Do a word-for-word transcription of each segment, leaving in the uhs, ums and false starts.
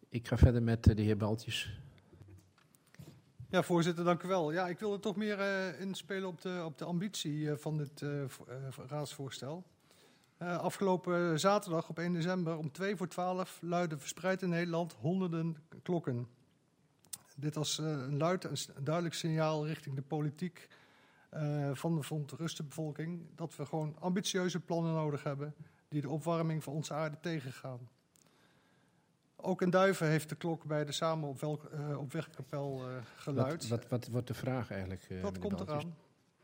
Ik ga verder met uh, de heer Baltjes. Ja, voorzitter, dank u wel. Ja, ik wil er toch meer uh, inspelen op de, op de ambitie uh, van dit uh, uh, raadsvoorstel. Uh, afgelopen zaterdag op één december om twee voor twaalf luidden verspreid in Nederland honderden klokken. Dit was uh, een luid en duidelijk signaal richting de politiek uh, van de verontruste bevolking dat we gewoon ambitieuze plannen nodig hebben die de opwarming van onze aarde tegengaan. Ook in Duiven heeft de klok bij de Samen op, welk, uh, op Wegkapel uh, geluid. Wat, wat, wat wordt de vraag eigenlijk? Uh, dat komt Baltjes? eraan.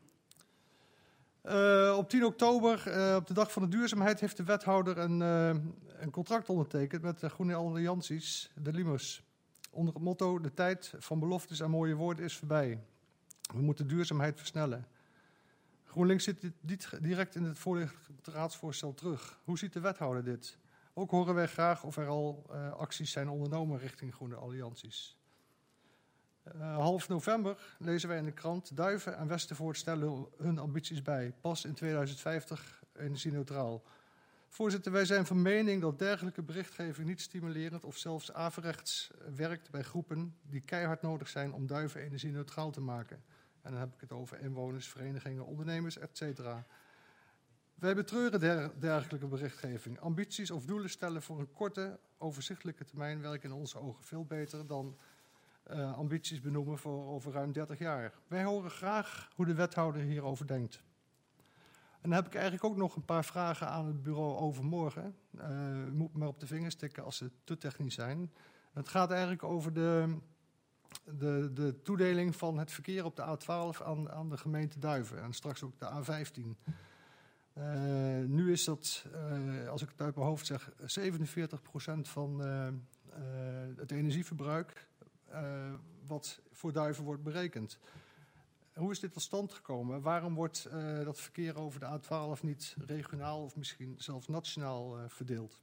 Uh, op tien oktober, uh, op de dag van de duurzaamheid, heeft de wethouder een, uh, een contract ondertekend met de Groene Allianties, de Limus. Onder het motto: de tijd van beloftes en mooie woorden is voorbij. We moeten duurzaamheid versnellen. GroenLinks zit dit direct in het voorliggende raadsvoorstel terug. Hoe ziet de wethouder dit? Ook horen wij graag of er al uh, acties zijn ondernomen richting Groene Allianties. Uh, half november lezen wij in de krant: Duiven en Westervoort stellen hun ambities bij. Pas in tweeduizend vijftig energie-neutraal. Voorzitter, wij zijn van mening dat dergelijke berichtgeving niet stimulerend of zelfs averechts werkt bij groepen die keihard nodig zijn om Duiven energie-neutraal te maken. En dan heb ik het over inwoners, verenigingen, ondernemers, et cetera. Wij betreuren der, dergelijke berichtgeving. Ambities of doelen stellen voor een korte, overzichtelijke termijn werken in onze ogen veel beter dan uh, ambities benoemen voor over ruim dertig jaar. Wij horen graag hoe de wethouder hierover denkt. En dan heb ik eigenlijk ook nog een paar vragen aan het bureau overmorgen. Uh, u moet maar op de vingers tikken als ze te technisch zijn. Het gaat eigenlijk over de, de, de toedeling van het verkeer op de A twaalf aan, aan de gemeente Duiven. En straks ook de A vijftien. Uh, nu is dat, uh, als ik het uit mijn hoofd zeg, zevenenveertig procent van uh, uh, het energieverbruik uh, wat voor Duiven wordt berekend. Hoe is dit tot stand gekomen? Waarom wordt uh, dat verkeer over de A twaalf niet regionaal of misschien zelfs nationaal uh, verdeeld?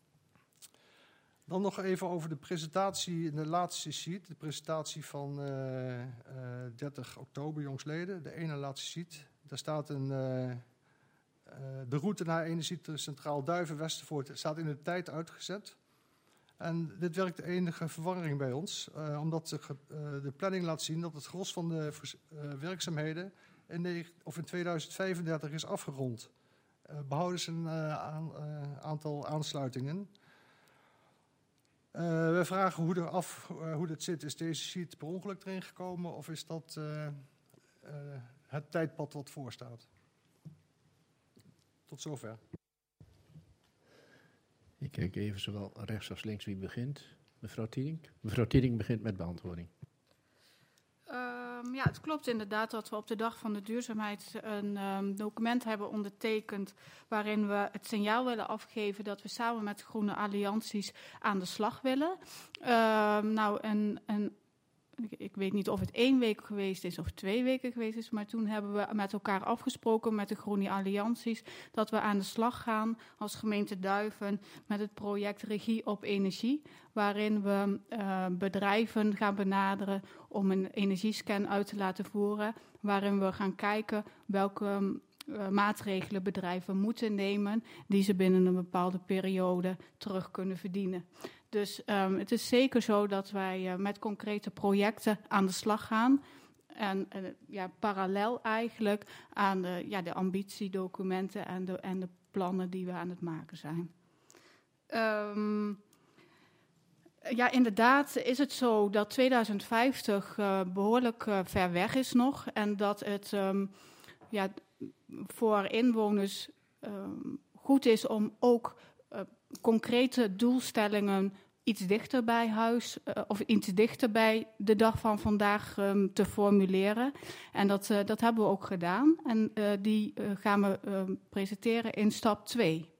Dan nog even over de presentatie in de laatste sheet. De presentatie van uh, uh, dertig oktober jongstleden. De ene laatste sheet. Daar staat een... Uh, Uh, de route naar Energiecentraal Duiven-Westervoort staat in de tijd uitgezet. En dit werkt de enige verwarring bij ons, uh, omdat de, uh, de planning laat zien dat het gros van de uh, werkzaamheden in, de, of in tweeduizend vijfendertig is afgerond. Uh, behouden ze een uh, aan, uh, aantal aansluitingen. Uh, we vragen hoe, er af, uh, hoe dit zit. Is deze sheet per ongeluk erin gekomen of is dat uh, uh, het tijdpad wat voorstaat? Tot zover. Ik kijk even zowel rechts als links wie begint. Mevrouw Tieding. Mevrouw Tieding begint met beantwoording. Um, ja, het klopt inderdaad dat we op de dag van de duurzaamheid een um, document hebben ondertekend waarin we het signaal willen afgeven dat we samen met Groene Allianties aan de slag willen. Um, nou, een, een Ik weet niet of het één week geweest is of twee weken geweest is, maar toen hebben we met elkaar afgesproken met de Groene Allianties dat we aan de slag gaan als gemeente Duiven met het project Regie op Energie, waarin we uh, bedrijven gaan benaderen om een energiescan uit te laten voeren, waarin we gaan kijken welke uh, maatregelen bedrijven moeten nemen die ze binnen een bepaalde periode terug kunnen verdienen. Dus um, het is zeker zo dat wij uh, met concrete projecten aan de slag gaan. En uh, ja, parallel eigenlijk aan de, ja, de ambitiedocumenten en de, en de plannen die we aan het maken zijn. Um, ja, inderdaad is het zo dat tweeduizend vijftig uh, behoorlijk uh, ver weg is nog. En dat het um, ja, voor inwoners um, goed is om ook uh, concrete doelstellingen iets dichter bij huis uh, of iets dichter bij de dag van vandaag um, te formuleren. En dat, uh, dat hebben we ook gedaan. En uh, die uh, gaan we uh, presenteren in stap twee.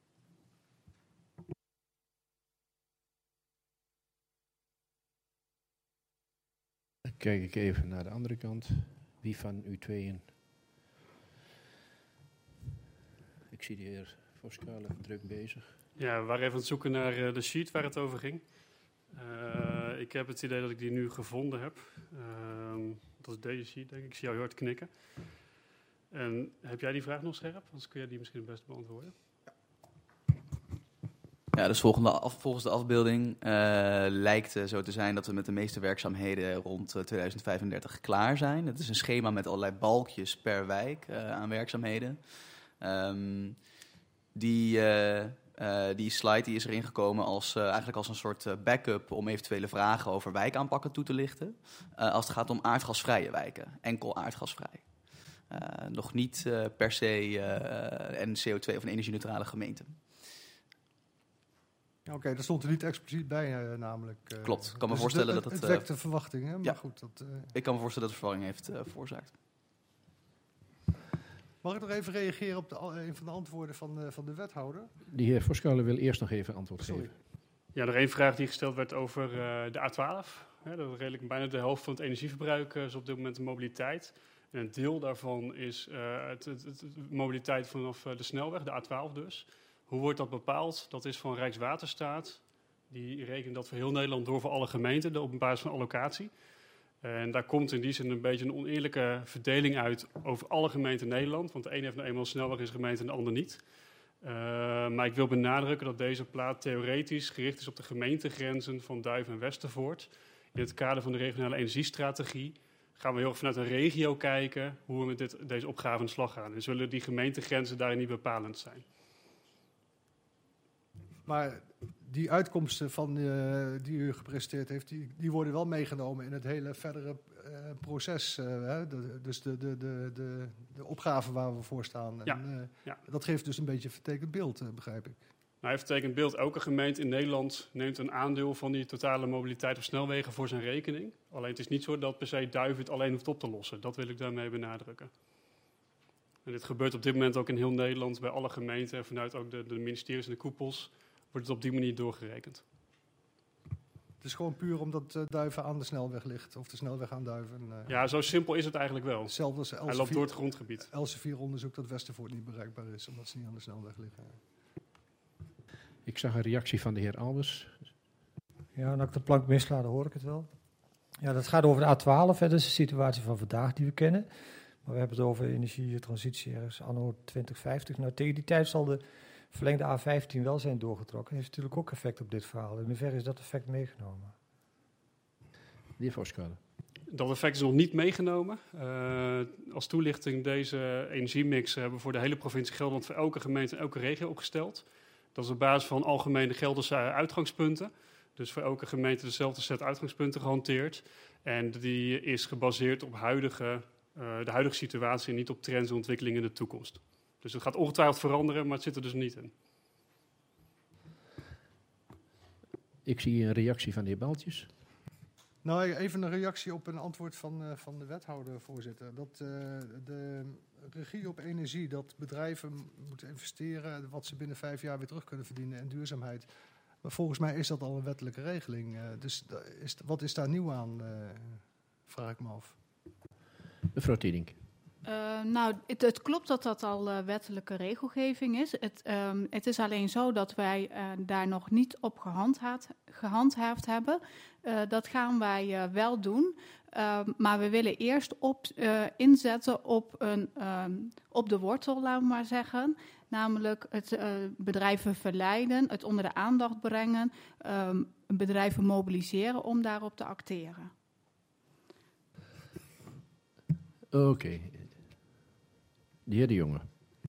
Dan kijk ik even naar de andere kant. Wie van u tweeën? Ik zie de heer Voskalen druk bezig. Ja, we waren even aan het zoeken naar uh, de sheet waar het over ging. Uh, ik heb het idee dat ik die nu gevonden heb. Uh, dat is deze sheet, denk ik. Ik zie jou heel hard knikken. En heb jij die vraag nog scherp? Anders kun jij die misschien het beste beantwoorden. Ja, dus volgende af, volgens de afbeelding uh, lijkt uh, zo te zijn dat we met de meeste werkzaamheden rond uh, tweeduizend vijfendertig klaar zijn. Het is een schema met allerlei balkjes per wijk uh, aan werkzaamheden. Um, die, uh, uh, die slide die is erin gekomen als, uh, eigenlijk als een soort uh, backup om eventuele vragen over wijkaanpakken toe te lichten. Uh, als het gaat om aardgasvrije wijken, enkel aardgasvrij. Uh, nog niet uh, per se uh, een C O twee of een energie-neutrale gemeente. Oké, okay, daar stond er niet expliciet bij, uh, namelijk. Uh, Klopt, ik kan me dus voorstellen het, dat het... het... Het wekt de verwachting, hè? Maar ja, goed, dat, uh... ik kan me voorstellen dat het verwarring heeft uh, veroorzaakt. Mag ik nog even reageren op de, een van de antwoorden van, uh, van de wethouder? De heer Voskale wil eerst nog even antwoord Sorry. geven. Ja, nog één vraag die gesteld werd over uh, de A twaalf. Ja, dat is redelijk bijna de helft van het energieverbruik uh, is op dit moment de mobiliteit. En een deel daarvan is uh, het, het, het, het mobiliteit vanaf uh, de snelweg, de A twaalf dus. Hoe wordt dat bepaald? Dat is van Rijkswaterstaat. Die rekent dat voor heel Nederland door voor alle gemeenten op basis van allocatie. En daar komt in die zin een beetje een oneerlijke verdeling uit over alle gemeenten Nederland. Want de ene heeft nou eenmaal een snelweg in zijn gemeente en de ander niet. Uh, maar ik wil benadrukken dat deze plaat theoretisch gericht is op de gemeentegrenzen van Duiven en Westervoort. In het kader van de regionale energiestrategie gaan we heel erg vanuit een regio kijken hoe we met dit, deze opgave aan de slag gaan. En zullen die gemeentegrenzen daarin niet bepalend zijn. Maar die uitkomsten van, uh, die u gepresenteerd heeft, die, die worden wel meegenomen in het hele verdere uh, proces. Uh, hè? De, dus de, de, de, de, de opgave waar we voor staan. Ja. En, uh, Ja. Dat geeft dus een beetje een vertekend beeld, uh, begrijp ik. Nou, even vertekend beeld. Elke gemeente in Nederland neemt een aandeel van die totale mobiliteit op snelwegen voor zijn rekening. Alleen het is niet zo dat per se Duiven het alleen hoeft op te lossen. Dat wil ik daarmee benadrukken. En dit gebeurt op dit moment ook in heel Nederland bij alle gemeenten en vanuit ook de, de ministeries en de koepels wordt het op die manier doorgerekend. Het is gewoon puur omdat uh, Duiven aan de snelweg ligt, of de snelweg aan Duiven. Uh, Ja, zo simpel is het eigenlijk wel. Hetzelfde als Hij loopt door het grondgebied. Elsevier onderzoek dat Westervoort niet bereikbaar is, omdat ze niet aan de snelweg liggen. Ik zag een reactie van de heer Albers. Ja, en als ik de plank misla, dan hoor ik het wel. Ja, dat gaat over de A twaalf, hè, dat is de situatie van vandaag die we kennen. Maar we hebben het over energietransitie ergens anno twintig vijftig. Nou, tegen die tijd zal de verlengde A vijftien wel zijn doorgetrokken. Dat heeft natuurlijk ook effect op dit verhaal. In hoeverre is dat effect meegenomen? De heer Voskale. Dat effect is nog niet meegenomen. Uh, als toelichting, deze energiemix hebben we voor de hele provincie Gelderland, voor elke gemeente en elke regio opgesteld. Dat is op basis van algemene Gelderse uitgangspunten. Dus voor elke gemeente dezelfde set uitgangspunten gehanteerd. En die is gebaseerd op huidige, uh, de huidige situatie en niet op trends en ontwikkelingen in de toekomst. Dus het gaat ongetwijfeld veranderen, maar het zit er dus niet in. Ik zie een reactie van de heer Baltjes. Nou, even een reactie op een antwoord van, uh, van de wethouder, voorzitter. Dat uh, de regie op energie, dat bedrijven moeten investeren, wat ze binnen vijf jaar weer terug kunnen verdienen en duurzaamheid. Maar volgens mij is dat al een wettelijke regeling. Uh, dus uh, is, wat is daar nieuw aan, uh, vraag ik me af. Mevrouw Tiedink. Uh, nou, het, het klopt dat dat al uh, wettelijke regelgeving is. Het, um, het is alleen zo dat wij uh, daar nog niet op gehandhaafd, gehandhaafd hebben. Uh, dat gaan wij uh, wel doen. Uh, maar we willen eerst op, uh, inzetten op, een, um, op de wortel, laten we maar zeggen. Namelijk het uh, bedrijven verleiden, het onder de aandacht brengen, um, bedrijven mobiliseren om daarop te acteren. Oké. Okay. De heer De Jonge.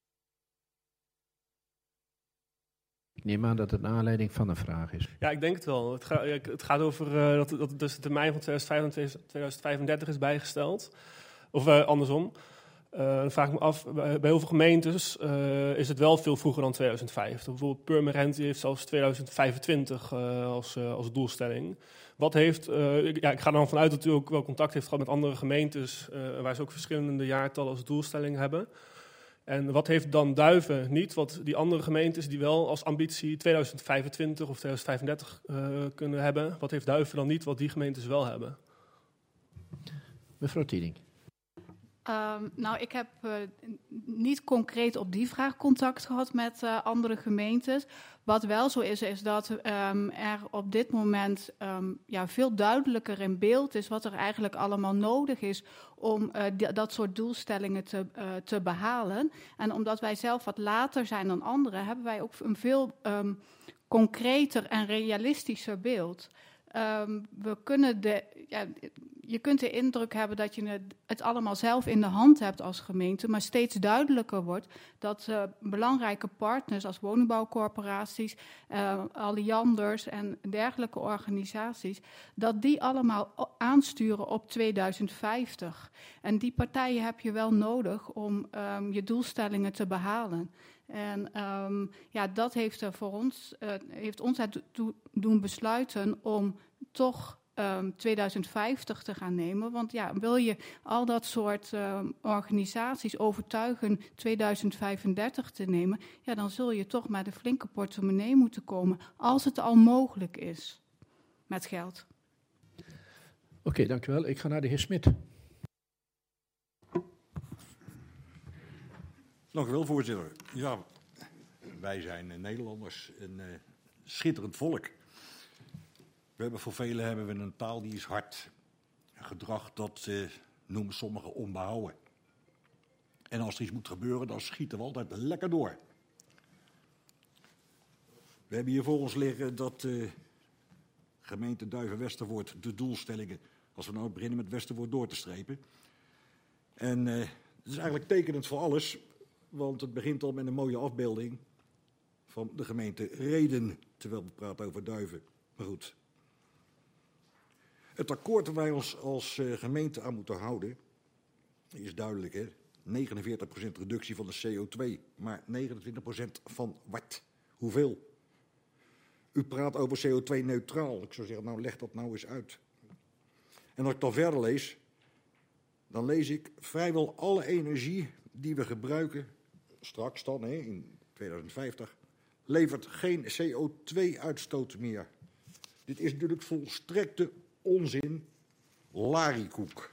Ik neem aan dat het een aanleiding van een vraag is. Ja, ik denk het wel. Het, ga, het gaat over uh, dat, dat dus de termijn van tweeduizend vijfentwintig en tweeduizend vijfendertig is bijgesteld. Of uh, andersom. Uh, dan vraag ik me af, bij, bij heel veel gemeentes uh, is het wel veel vroeger dan tweeduizend vijftig. Bijvoorbeeld Purmerend heeft zelfs tweeduizend vijfentwintig uh, als, uh, als doelstelling. Wat heeft, uh, ik, ja, ik ga er dan vanuit dat u ook wel contact heeft gehad met andere gemeentes, uh, waar ze ook verschillende jaartallen als doelstelling hebben. En wat heeft dan Duiven niet, wat die andere gemeentes die wel als ambitie tweeduizend vijfentwintig of tweeduizend vijfendertig uh, kunnen hebben, wat heeft Duiven dan niet, wat die gemeentes wel hebben? Mevrouw Tiedink. Um, nou, ik heb uh, niet concreet op die vraag contact gehad met uh, andere gemeentes. Wat wel zo is, is dat um, er op dit moment um, ja, veel duidelijker in beeld is wat er eigenlijk allemaal nodig is om uh, d- dat soort doelstellingen te, uh, te behalen. En omdat wij zelf wat later zijn dan anderen, hebben wij ook een veel um, concreter en realistischer beeld. Um, we kunnen de, ja, je kunt de indruk hebben dat je het, het allemaal zelf in de hand hebt als gemeente, maar steeds duidelijker wordt dat uh, belangrijke partners als woningbouwcorporaties, uh, Allianders en dergelijke organisaties, dat die allemaal aansturen op tweeduizend vijftig. En die partijen heb je wel nodig om um, je doelstellingen te behalen. En um, ja, dat heeft er voor ons, uh, heeft ons het do- doen besluiten om toch um, tweeduizend vijftig te gaan nemen. Want ja, wil je al dat soort um, organisaties overtuigen tweeduizend vijfendertig te nemen, ja, dan zul je toch met een flinke portemonnee moeten komen, als het al mogelijk is met geld. Oké, okay, dank u wel. Ik ga naar de heer Smit. Dank u wel, voorzitter. Ja, wij zijn uh, Nederlanders, een uh, schitterend volk. We hebben voor velen hebben we een taal die is hard. Een gedrag dat uh, noemen sommigen onbehouden. En als er iets moet gebeuren, dan schieten we altijd lekker door. We hebben hier voor ons liggen dat uh, gemeente Duiven-Westervoort de doelstellingen, als we nou beginnen met Westervoort door te strepen. En uh, het is eigenlijk tekenend voor alles. Want het begint al met een mooie afbeelding van de gemeente Rheden, terwijl we praten over Duiven. Maar goed. Het akkoord waar wij ons als uh, gemeente aan moeten houden, is duidelijk, hè? negenenveertig procent reductie van de C O twee, maar negenentwintig procent van wat? Hoeveel? U praat over C O twee neutraal. Ik zou zeggen, nou leg dat nou eens uit. En als ik dan verder lees, dan lees ik vrijwel alle energie die we gebruiken, straks dan, hè, in tweeduizend vijftig, levert geen C O twee uitstoot meer. Dit is natuurlijk volstrekte onzin, lariekoek.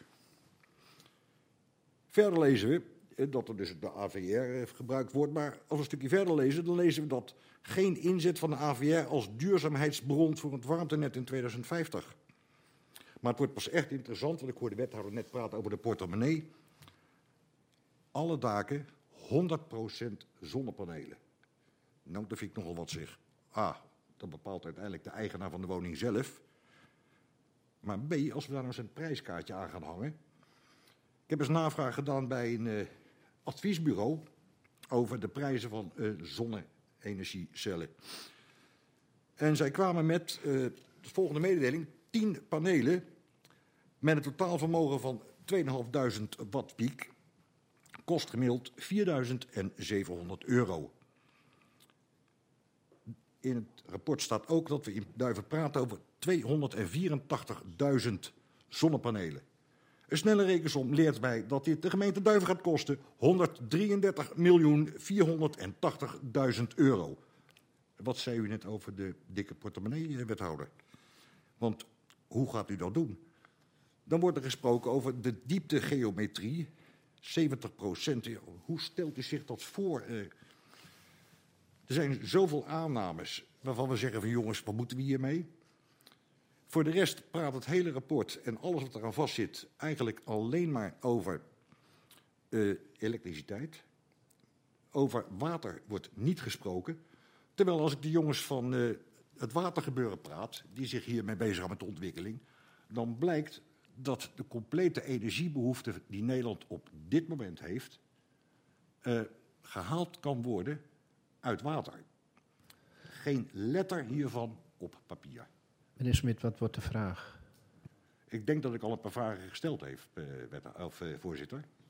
Verder lezen we dat er dus de A V R gebruikt wordt, maar als we een stukje verder lezen, dan lezen we dat geen inzet van de A V R als duurzaamheidsbron voor het warmtenet in tweeduizend vijftig. Maar het wordt pas echt interessant, want ik hoorde de wethouder net praten over de portemonnee. Alle daken honderd procent zonnepanelen. Nou, dat vind ik nogal wat zeg. A, dat bepaalt uiteindelijk de eigenaar van de woning zelf. Maar B, als we daar nou eens een prijskaartje aan gaan hangen. Ik heb eens navraag gedaan bij een uh, adviesbureau over de prijzen van uh, zonne-energiecellen. En zij kwamen met uh, de volgende mededeling. tien panelen met een totaalvermogen van tweeduizend vijfhonderd watt piek. Kost gemiddeld vierduizend zevenhonderd euro. In het rapport staat ook dat we in Duiven praten over tweehonderdvierentachtigduizend zonnepanelen. Een snelle rekensom leert mij dat dit de gemeente Duiven gaat kosten honderddrieëndertig miljoen vierhonderdtachtigduizend euro. Wat zei u net over de dikke portemonnee, wethouder? Want hoe gaat u dat doen? Dan wordt er gesproken over de dieptegeometrie. zeventig procent. Hoe stelt u zich dat voor? Er zijn zoveel aannames waarvan we zeggen van jongens, wat moeten we hiermee? Voor de rest praat het hele rapport en alles wat eraan vastzit eigenlijk alleen maar over uh, elektriciteit. Over water wordt niet gesproken. Terwijl als ik de jongens van uh, het watergebeuren praat, die zich hiermee bezighouden met de ontwikkeling, dan blijkt dat de complete energiebehoefte die Nederland op dit moment heeft, uh, gehaald kan worden uit water. Geen letter hiervan op papier. Meneer Smit, wat wordt de vraag? Ik denk dat ik al een paar vragen gesteld heb, uh, wet, of, uh, voorzitter.